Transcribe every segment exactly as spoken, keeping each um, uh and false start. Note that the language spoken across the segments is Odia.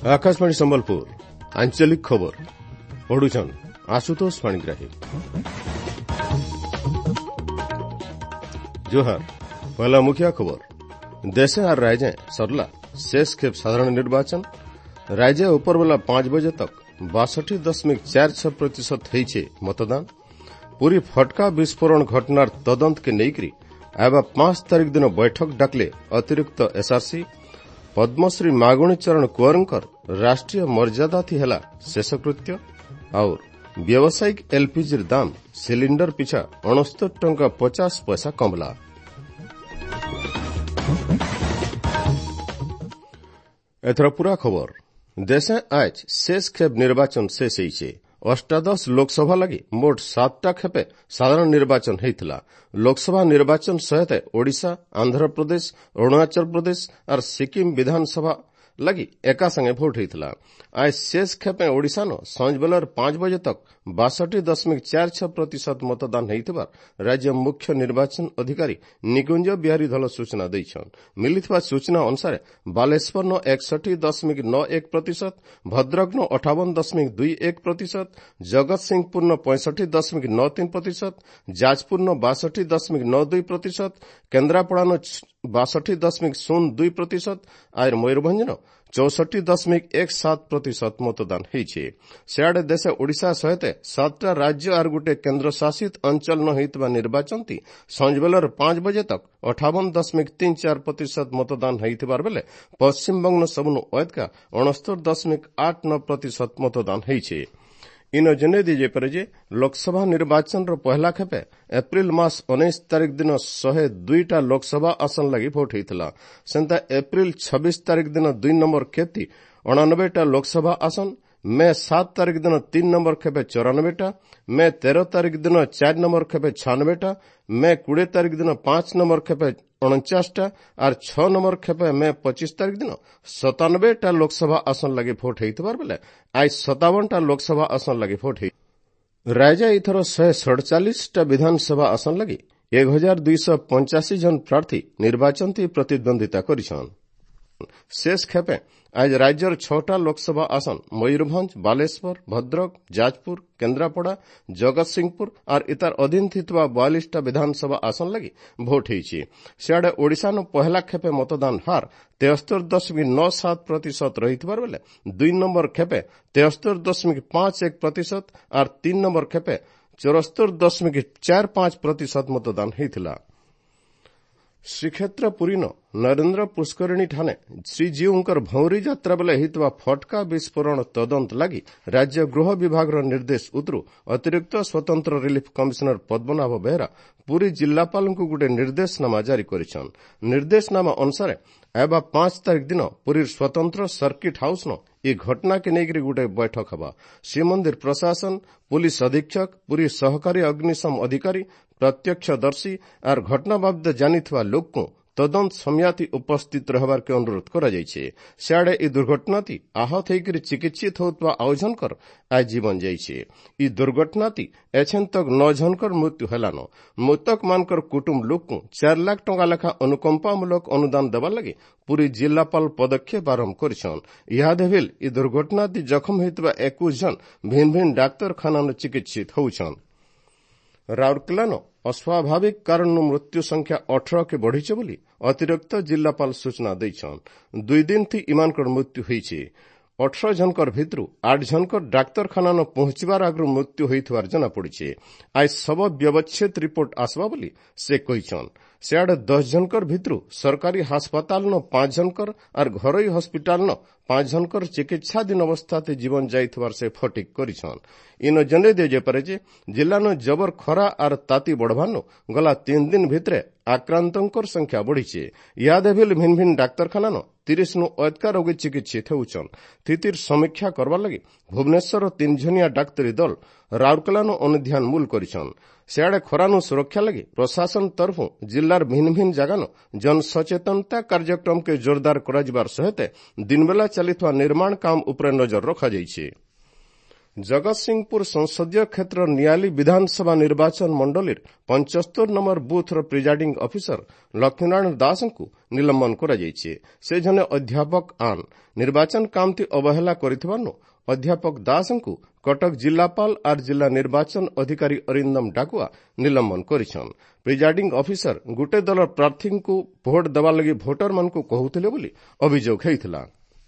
आकाशवाणी संबलपुर आंचलिक खबर पढ़ुछन आशुतोष पाणिग्राही। जोहार पहला मुखिया खबर देशे आर राज्य सरला शेष खेप साधारण निर्वाचन राज्य ऊपर वाला पांच बजे तक बासठी दशमिक चार छह प्रतिशत है मतदान पूरी फटका विस्फोरण घटनार तदंत के नईकरी आबा पांच तारीख दिन बैठक डाकले अतिरिक्त एसआरसी पद्मश्री मागुणी चरण कुंवरंकर राष्ट्रीय मर्यादा थी हेला शेषकृत्य और व्यावसायिक एलपीजी दाम सिलिंडर पिछा अणस्तर टंका पचास पैसा कमला। एथर पूरा खबर देशे आज शेष खेप निर्वाचन शेष होइछे। अष्टादश लोकसभा लगी मोट सातटा खेपे साधारण निर्वाचन होइथिला। लोकसभा निर्वाचन सहित ओडिशा आंध्र प्रदेश अरुणाचल प्रदेश और सिक्किम विधानसभा लगी एका संगे भोट होइथिला। आज शेष खेपे ओडिशा न सांझ बेलर पांच बजे तक बासठी दशमिक चार छह प्रतिशत मतदान होइथिबार राज्य मुख्य निर्वाचन अधिकारी निकुंज बिहारी धल सूचना दैछन। मिलिथिबा सूचना अनुसार बालेश्वर न एकसठी दशमिक नौ एक प्रतिशत भद्रक न अठावन दशमिक दुई एक प्रतिशत जगत सिंहपुर न पैंसठी दशमिक नौ तीन प्रतिशत जाजपुर न बासठी दशमिक नौ दुई प्रतिशत केन्द्रापड़ा न बासठी दशमिक शून्य दुई प्रतिशत आर मयूरभंज न चौसठी दशमिक एक सात प्रतिशत मतदान होइछे। सियाड़े देशे ओडिशा सहित सातटा राज्य और गोटे केन्द्र शासित अंचल न होइतबा निर्वाचन ती सांझ बेलर पांच बजे तक अठावन दशमिक तीन चार प्रतिशत मतदान होइतबार बेले पश्चिमबंग न सबनु अयतका अणस्तर दशमिक आठ नौ प्रतिशत मतदान होइछे। इन जने दीजे पर जे लोकसभा निर्वाचन रो पहला खेपे एप्रिल मास उन्नीस तारीख दिन शहे दुईटा लोकसभा आसन लगी भोट होइथिला। सेंता एप्रिल छब्बीस तारीख दिन दुई नंबर खेपती अणानबेटा लोकसभा आसन मे सात तारीख दिन तीन नंबर खेपे चौरानबेटा मे तेरह तारीख दिन चार नंबर खेपे छानबेटा मे कोड़े तारीख दिन पांच नंबर खेपे उनचासटा और छह नंबर खेपे मे पच्चीस तारीख दिन सतानबेटा लोकसभा आसन लगे भोट होइतबार बेले आज सतावनटा लोकसभा आसन लगे भोट हो राज्य इथर शहे सड़चालीसटा विधानसभा आसन लगी एक हजार दुईश पंचाशी जन प्रार्थी निर्वाचन ती प्रतिद्वंदिता करिछन। शेष खेपे आज राज्यर छटा लोकसभा आसन मयूरभंज बालेश्वर भद्रक जाजपुर केन्द्रापड़ा जगत सिंहपुर और इतार अधीन थितवा बयालीसटा विधानसभा आसन लगी भोट होइछि। सियाड़े ओडिशा न पहला खेपे मतदान हार तेहत्तर दशमिक नौ सात प्रतिशत रहितबार बेले दुई नंबर खेपे तेहत्तर दशमिक पांच एक प्रतिशत और तीन नंबर खेपे चौहत्तर दशमिक चार पांच प्रतिशत मतदान होइथिला। श्रीक्षेत्र पुरी न नरेन्द्र पुष्करिणी ठाने श्रीजीउंकर भौरी यात्रा बेले हितवा फटका विस्फोरण तदंत लगी राज्य गृह विभाग निर्देश उतरु अतिरिक्त स्वतंत्र रिलीफ कमिशनर पद्मनाभ बेहरा पुरी जिलापाल को गोटे निर्देशनामा जारी करिछन। निर्देशनामा अनुसार एबा पांच तारीख दिन पुरी स्वतंत्र सर्किट हाउस न ये घटना के नेगरी गोटे बैठक हवा। श्रीमंदिर प्रशासन पुलिस अधीक्षक पुरी सहकारी अग्निशम अधिकारी प्रत्यक्षदर्शी और घटना बाबद जानिथवा लोक को तदंत समयाती उपस्थित रहबार के अनुरोध करा जाइछे। सियाड़े ई दुर्घटना ती आहत होकर चिकित्सित होतवा आउ जनकर आज जीवन जाइछे। ई दुर्घटना ती एछन तक नौ जनकर मृत्यु हेलानो। मृतक मानकर कुटुंब लोक को चार लाख टंका लेखा अनुकंपामूलक अनुदान देवा लगी पूरी जिलापाल पदक्षेप आरंभ करिछन। इहादे भेल ई दुर्घटना ती जखम होइतबा इक्कीस जन भिन्न भिन्न डाक्तरखाना चिकित्सित होउछन। राउरकेला न अस्वाभाविक कारण मृत्यु संख्या अठारह के बढ़ीचे बोली अतिरिक्त जिलापाल सूचना दैछन। दुई दिन थी इमानकर मृत्यु होइछे। अठारह जनकर भितरु आठ जनकर डाक्तरखाना न पहुंचबार आगु मृत्यु होइथबार जना पड़िछे। आज सब व्यवच्छेद रिपोर्ट आसबा बोली से कहिछन। सियाड़े दस जनकर भितरु सरकारी अस्पताल न पांच जनकर और घरोई हस्पिटाल न पांच जनकर चिकित्साधीन अवस्था जीवन जाइथबार से फटिक करिछन। इन जने दे पारे जे जिला न जबर खरा और ताती बढ़वानो गला तीन दिन भितरे आक्रांतंकर संख्या बढ़ीचे। याद भेल भिन्न भिन्न डाक्तरखाना न तीस नु अदका रोगी चिकित्सित होउछन। स्थितिर समीक्षा करबार लगी भुवनेश्वर तीन जनिया डाक्तरी दल राउरकेला न अनुध्यान मूल करिछन। सियाड़े खरानु सुरक्षा लगी प्रशासन तरफु जिलार भिन्न भिन्न जगह न जन सचेतनता कार्यक्रम के जोरदार कराजिबार सहित दिन बेला चलिथवा निर्माण काम उपरे नजर रखा जाइछे। ଜଗତସିଂହପୁର ସଂସଦୀୟ କ୍ଷେତ୍ର ନିଆଲି ବିଧାନସଭା ନିର୍ବାଚନ ମଣ୍ଡଳୀର ପଞ୍ଚସ୍ତରୀ ନମ୍ବର ବୁଥର ପ୍ରିଜାଇଡିଂ ଅଫିସର ଲକ୍ଷ୍ମୀନାରାୟଣ ଦାସଙ୍କୁ ନିଲମ୍ବନ କରାଯାଇଛି। ସେ ଜଣେ ଅଧ୍ୟାପକ ଆନ୍ ନିର୍ବାଚନ କାମତି ଅବହେଳା କରିଥିବାରୁ ଅଧ୍ୟାପକ ଦାସଙ୍କୁ କଟକ ଜିଲ୍ଲାପାଳ ଆର୍ ଜିଲ୍ଲା ନିର୍ବାଚନ ଅଧିକାରୀ ଅରିନ୍ଦମ ଡାକୁଆ ନିଲମ୍ବନ କରିଛନ୍। ପ୍ରିଜାଇଡିଂ ଅଫିସର ଗୋटे ଦଳର ପ୍ରାର୍ଥୀଙ୍କୁ ଭୋଟ ଦେବା ଲାଗି ଭୋଟରମାନଙ୍କୁ କହୁଥିଲେ ବୋଲି ଅଭିଯୋଗ ହୋଇଥିଲା।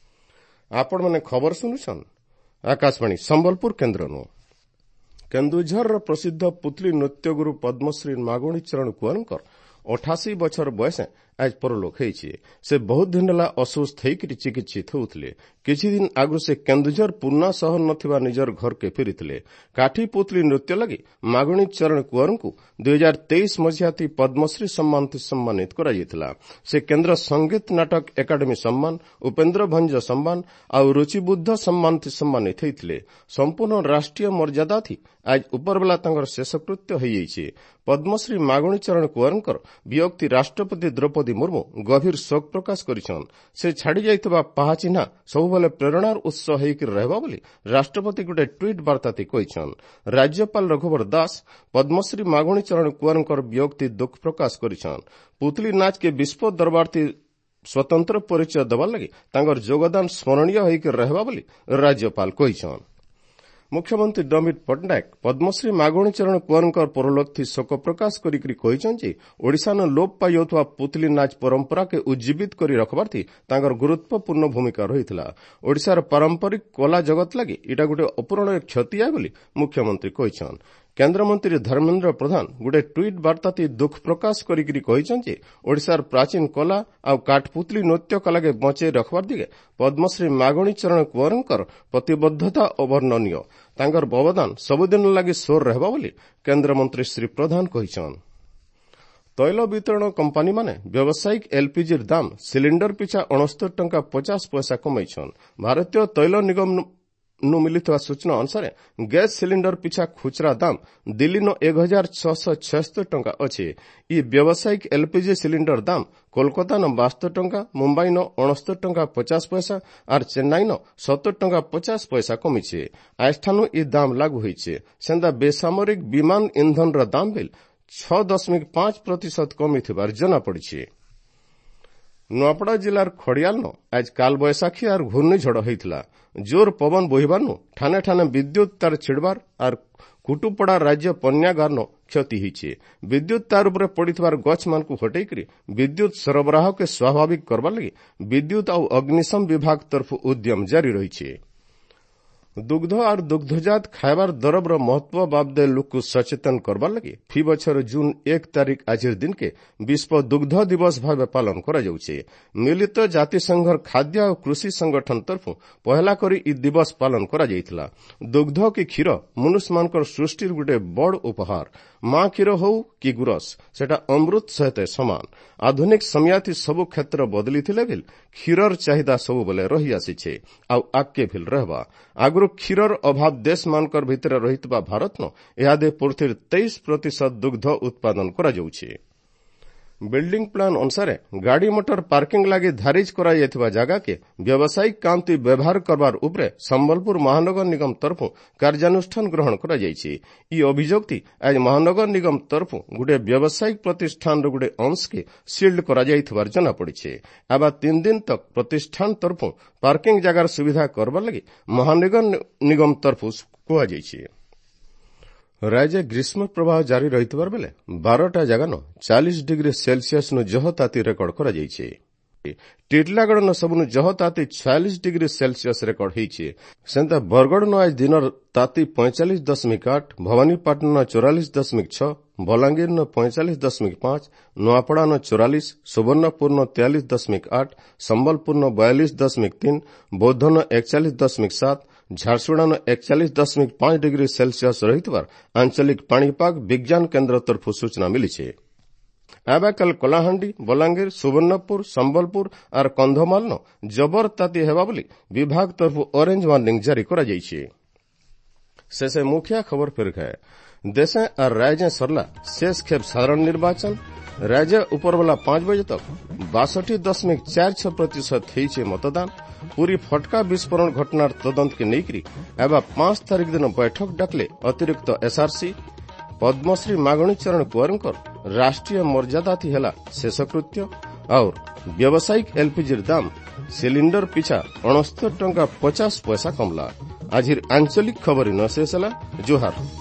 ଆପଣମାନେ ଖବର ଶୁଣୁଛନ୍ ଆକାଶବାଣୀ ସମ୍ବଲପୁର କେନ୍ଦ୍ରରୁ। କେନ୍ଦୁଝରର ପ୍ରସିଦ୍ଧ ପୁତଲି ନୃତ୍ୟଗୁରୁ ପଦ୍ମଶ୍ରୀ ମାଗୁଣୀ ଚରଣ କୁଆରଙ୍କର ଅଠାଅଶୀ ବର୍ଷର ବୟସ ଆଜି ପରଲୋକ ହୋଇଛି। ସେ ବହୁତ ଦିନ ହେଲା ଅସୁସ୍ଥ ହୋଇକରି ଚିକିତ୍ସିତ ହେଉଥିଲେ। କିଛିଦିନ ଆଗରୁ ସେ କେନ୍ଦୁଝର ପୁରୁଣା ସହର ନଥିବା ନିଜର ଘରକେ ଫେରିଥିଲେ। କାଠି ପୁତଲି ନୃତ୍ୟ ଲାଗି ମାଗୁଣୀ ଚରଣ କୁଆରଙ୍କୁ ଦୁଇ ହଜାର ତେଇଶ ମସିହାତି ପଦ୍ମଶ୍ରୀ ସମ୍ମାନରେ ସମ୍ମାନିତ କରାଯାଇଥିଲା। ସେ କେନ୍ଦ୍ର ସଙ୍ଗୀତ ନାଟକ ଏକାଡେମୀ ସମ୍ମାନ, ଉପେନ୍ଦ୍ର ଭଞ୍ଜ ସମ୍ମାନ ଆଉ ରୁଚିବୁଦ୍ଧ ସମ୍ମାନରେ ସମ୍ମାନିତ ହୋଇଥିଲେ। ସମ୍ପୂର୍ଣ୍ଣ ରାଷ୍ଟ୍ରୀୟ ମର୍ଯ୍ୟାଦାଥି ଆଜି ଉପରବେଳା ତାଙ୍କର ଶେଷକୃତ୍ୟ ହୋଇଯାଇଛି। ପଦ୍ମଶ୍ରୀ ମାଗୁଣୀ ଚରଣ କୁଆରଙ୍କର ବିୟୋକ୍ତି ରାଷ୍ଟ୍ରପତି ଦ୍ରୌପଦୀ ମୁର୍ମୁ ଗଭୀର ଶୋକ ପ୍ରକାଶ କରିଛନ୍ତି। ସେ ଛାଡ଼ି ଯାଇଥିବା ପାହାଚିହ୍ନା ସବୁବେଳେ ପ୍ରେରଣାର ଉତ୍ସ ହୋଇକି ରହିବା ବୋଲି ରାଷ୍ଟ୍ରପତି ଗୋଟିଏ ଟ୍ୱିଟ୍ ବାର୍ତ୍ତାରେ କହିଛନ୍ତି। ରାଜ୍ୟପାଳ ରଘୁବର ଦାସ ପଦ୍ମଶ୍ରୀ ମାଗୁଣୀ ଚରଣ କୁଆରଙ୍କର ବିୟୋକ୍ତି ଦୁଃଖ ପ୍ରକାଶ କରିଛନ୍ତି। ପୁତଲି ନାଚକେ ବିଶ୍ୱ ଦରବାରତି ସ୍ୱତନ୍ତ୍ର ପରିଚୟ ଦେବା ଲାଗି ତାଙ୍କର ଯୋଗଦାନ ସ୍ମରଣୀୟ ହୋଇକି ରହିବା ବୋଲି ରାଜ୍ୟପାଳ କହିଛନ୍ତି। ମୁଖ୍ୟମନ୍ତ୍ରୀ ନବୀନ ପଟ୍ଟନାୟକ ପଦ୍ମଶ୍ରୀ ମାଗୁଣୀ ଚରଣ କୁଆରଙ୍କର ପରଲୋକଥି ଶୋକ ପ୍ରକାଶ କରିକି କହିଛନ୍ତି ଯେ ଓଡ଼ିଶାନ ଲୋପ ପାଇଯାଉଥିବା ପୁତଲି ନାଚ ପରମ୍ପରାକେ ଉଜ୍ଜୀବିତ କରି ରଖବାର୍ଥି ତାଙ୍କର ଗୁରୁତ୍ୱପୂର୍ଣ୍ଣ ଭୂମିକା ରହିଥିଲା। ଓଡ଼ିଶାର ପାରମ୍ପରିକ କଲା ଜଗତ ଲାଗି ଏଇଟା ଗୋଟିଏ ଅପୂରଣୀୟ କ୍ଷତି ବୋଲି ମୁଖ୍ୟମନ୍ତ୍ରୀ କହିଛନ୍ତି। କେନ୍ଦ୍ରମନ୍ତ୍ରୀ ଧର୍ମେନ୍ଦ୍ର ପ୍ରଧାନ ଗୋଟିଏ ଟ୍ୱିଟ୍ ବାର୍ତ୍ତାରେ ଦୁଃଖ ପ୍ରକାଶ କରିକି କହିଛନ୍ତି ଯେ ଓଡ଼ିଶାର ପ୍ରାଚୀନ କଲା ଆଉ କାଠପୁତଲି ନୃତ୍ୟ କଲାକେ ବଞ୍ଚାଇ ରଖବାର ଦିଗେ ପଦ୍ମଶ୍ରୀ ମାଗୁଣୀ ଚରଣ କୁଆରଙ୍କର ପ୍ରତିବଦ୍ଧତା ଅବର୍ଣ୍ଣନୀୟ। ତାଙ୍କର ଅବଦାନ ସବୁଦିନ ଲାଗି ସ୍ୱର ରହିବା ବୋଲି କେନ୍ଦ୍ରମନ୍ତ୍ରୀ ଶ୍ରୀ ପ୍ରଧାନ କହିଛନ୍ତି। ତୈଳ ବିତରଣ କମ୍ପାନୀମାନେ ବ୍ୟବସାୟିକ ଏଲ୍ପିଜିର ଦାମ ସିଲିଣ୍ଡର ପିଛା ଅଣସ୍ତରୀ ଟଙ୍କା ପଚାଶ ପଇସା କମାଇଛନ୍ତି। ଭାରତୀୟ ତୈଳ ନିଗମ ନୁ ମିଳିଥିବା ସୂଚନା ଅନୁସାରେ ଗ୍ୟାସ୍ ସିଲିଣ୍ଡର ପିଛା ଖୁଚୁରା ଦାମ ଦିଲ୍ଲୀନ ଏକ ହଜାର ଛଅଶହ ଛୟସ୍ତରୀ ଟଙ୍କା ଅଛି। ଇ ବ୍ୟବସାୟିକ ଏଲ୍ପିଜି ସିଲିଣ୍ଡର ଦାମ କୋଲକାତାନ ବାସ୍ତରୀ ଟଙ୍କା, ମୁମ୍ବାଇନ ଅଣସ୍ତରୀ ଟଙ୍କା ପଚାଶ ପଇସା ଆର୍ ଚେନ୍ନାଇନ ସତୁରୀ ଟଙ୍କା ପଚାଶ ପଇସା କମିଛି। ଆଜିଠାରୁ ଇ ଦାମ ଲାଗୁ ହୋଇଛି। ସେନ୍ତା ବେସାମରିକ ବିମାନ ଇନ୍ଧନର ଦାମ ବିଲ୍ ଛଅ ଦଶମିକ ପାଞ୍ଚ ପ୍ରତିଶତ କମିଥିବାର ଜଣାପଡ଼ିଛି। ନୂଆପଡ଼ା ଜିଲ୍ଲାର ଖଡ଼ିଆଲନ ଆଜି କାଲବୈଶାଖୀ ଆର୍ ଘୂର୍ଣ୍ଣିଝଡ଼ ହୋଇଥିଲା। ଜୋର ପବନ ବୋହିବାରୁ ଠାନେ ଠାନେ ବିଦ୍ୟୁତ୍ ତାର ଛିଡ଼ବାର ଆର୍ କୁଟୁପଡ଼ା ରାଜ୍ୟ ପନ୍ୟାଗାରନ କ୍ଷତି ହୋଇଛି। ବିଦ୍ୟୁତ୍ ତାର ଉପରେ ପଡ଼ିଥିବାର ଗଛମାନଙ୍କୁ ହଟେଇକରି ବିଦ୍ୟୁତ୍ ସରବରାହକେ ସ୍ୱାଭାବିକ କରବାର ଲାଗି ବିଦ୍ୟୁତ୍ ଆଉ ଅଗ୍ନିଶମ ବିଭାଗ ତରଫରୁ ଉଦ୍ୟମ ଜାରି ରହିଛି। ଦୁଗ୍ଧ ଆର୍ ଦୁଗ୍ଧଜାତ ଖାଇବାର ଦରବର ମହତ୍ୱ ବାବଦେ ଲୋକକୁ ସଚେତନ କରବାର ଲାଗି ଫି ବছର ଜୁନ୍ ଏକ ତାରିଖ ଆଜିର ଦିନକେ ବିଶ୍ୱ ଦୁଗ୍ଧ ଦିବସ ଭାବେ ପାଳନ କରାଯାଉଛି। ମିଳିତ ଜାତିସଂଘର ଖାଦ୍ୟ ଓ କୃଷି ସଂଗଠନ ତରଫରୁ ପହିଲା କରି ଇ ଦିବସ ପାଳନ କରାଯାଇଥିଲା। ଦୁଗ୍ଧ କି କ୍ଷୀର ମନୁଷ୍ୟମାନଙ୍କର ସୃଷ୍ଟିର ଗୋଟିଏ ବଡ଼ ଉପହାର। ମା କ୍ଷୀର ହଉ କି ଗୁରସ ସେଟା ଅମୃତ ସହିତ ସମାନ। ଆଧୁନିକ ସମୟାତି ସବୁ କ୍ଷେତ୍ର ବଦଳିଥିଲେ ବି କ୍ଷୀରର ଚାହିଦା ସବୁବେଳେ ରହିଆସିଛି ଆଉ ଆଗକେ ବି ରହିବା। ଆଗରୁ କ୍ଷୀରର ଅଭାବ ଦେଶମାନଙ୍କର ଭିତରେ ରହିଥିବା ଭାରତନ ଏହାଦେ ପୃଥିବୀର ତେଇଶ ପ୍ରତିଶତ ଦୁଗ୍ଧ ଉତ୍ପାଦନ କରାଯାଉଛି। ବିଲ୍ଡିଂ ପ୍ଲାନ ଅନୁସାରେ ଗାଡ଼ି ମୋଟର ପାର୍କିଂ ଲାଗି ଧାରିଜ କରାଯାଇଥିବା ଜାଗାକେ ବ୍ୟବସାୟିକ କାମତି ବ୍ୟବହାର କରବାର ଉପରେ ସମ୍ବଲପୁର ମହାନଗର ନିଗମ ତରଫରୁ କାର୍ଯ୍ୟାନୁଷ୍ଠାନ ଗ୍ରହଣ କରାଯାଇଛି। ଇ ଅଭିଯୋଗଟି ଆଜି ମହାନଗର ନିଗମ ତରଫରୁ ଗୋଟିଏ ବ୍ୟବସାୟିକ ପ୍ରତିଷ୍ଠାନର ଗୋଟିଏ ଅଂଶକେ ସିଲ୍ଡ କରାଯାଇଥିବାର ଜଣାପଡ଼ିଛି। ଏବେ ତିନି ଦିନ ତକ ପ୍ରତିଷ୍ଠାନ ତରଫରୁ ପାର୍କିଂ ଜାଗାର ସୁବିଧା କରବାର ଲାଗି ମହାନଗର ନିଗମ ତରଫରୁ କୁହାଯାଇଛି। ରାଜ୍ୟରେ ଗ୍ରୀଷ୍ମ ପ୍ରବାହ ଜାରି ରହିଥିବାର ବେଳେ ବାରଟା ଜାଗାନ ଚାଳିଶ ଡିଗ୍ରୀ ସେଲସିୟସ୍ନୁ ଜହ ତାତି ରେକର୍ଡ କରାଯାଇଛି। ଟିଟଲାଗଡ଼ନ ସବୁନୁ ଜହ ତାତି ଛୟାଳିଶ ଡିଗ୍ରୀ ସେଲସିୟସ୍ ରେକର୍ଡ ହୋଇଛି। ସେନ୍ତା ବରଗଡ଼ନ ଆଜି ଦିନର ତାତି ପଇଁଚାଳିଶ ଦଶମିକ ଆଠ, ଭବାନୀପାଟନ ଚଉରାଳିଶ ଦଶମିକ ଛଅ, ବଲାଙ୍ଗୀରନ ପଇଁଚାଳିଶ ଦଶମିକ ପାଞ୍ଚ, ନୂଆପଡ଼ାନ ଚଉରାଳିଶ, ସୁବର୍ଣ୍ଣପୁରନ ତେୟାଳିଶ ଦଶମିକ ଆଠ, ସମ୍ବଲପୁରନ ବୟାଳିଶ ଦଶମିକ ତିନି, ବୌଦ୍ଧନ ଏକଚାଳିଶ ଦଶମିକ ସାତ, ଝାରସୁଗୁଡ଼ାନ ଏକଚାଳିଶ ଦଶମିକ ପାଞ୍ଚ ଡିଗ୍ରୀ ସେଲସିୟସ୍ ରହିଥିବାର ଆଞ୍ଚଳିକ ପାଣିପାଗ ବିଜ୍ଞାନ କେନ୍ଦ୍ର ତରଫରୁ ସୂଚନା ମିଳିଛି। ଏବେ କାଲି କଳାହାଣ୍ଡି, ବଲାଙ୍ଗୀର, ସୁବର୍ଣ୍ଣପୁର, ସମ୍ବଲପୁର ଆର୍ କନ୍ଧମାଳନ ଜବର ତାତି ହେବା ବୋଲି ବିଭାଗ ତରଫରୁ ଅରେଞ୍ଜ ୱାର୍ଣ୍ଣିଂ ଜାରି କରାଯାଇଛି। ଶେଷେ ମୁଖ୍ୟ ଖବର ଫେରଖାଏ। ଦେଶ ଆର୍ ରାଜ୍ୟ ସରଲା ଶେଷ ଖେପ ସାଧାରଣ ନିର୍ବାଚନ। ରାଜ୍ୟ ଉପରବେଲା ପାଞ୍ଚ ବଜେ ତକ ବାଷଠି ଦଶମିକ ଚାରି ଛଅ ପ୍ରତିଶତ ହୋଇଛି ମତଦାନ। पूरी फटका विस्फोरण घटनार तदंत के नेकरी एवं पांच तारीख दिन बैठक डाकले अतिरिक्त एसआरसी। पद्मश्री मागणी चरण कुंवर राष्ट्रीय मर्यादा थी हेला शेषकृत्य और व्यावसायिक एलपीजी दाम सिलिंडर पिछा अणस्तर टंका पचास पैसा कमला। आज आंचलिक खबर न शेष जोहार।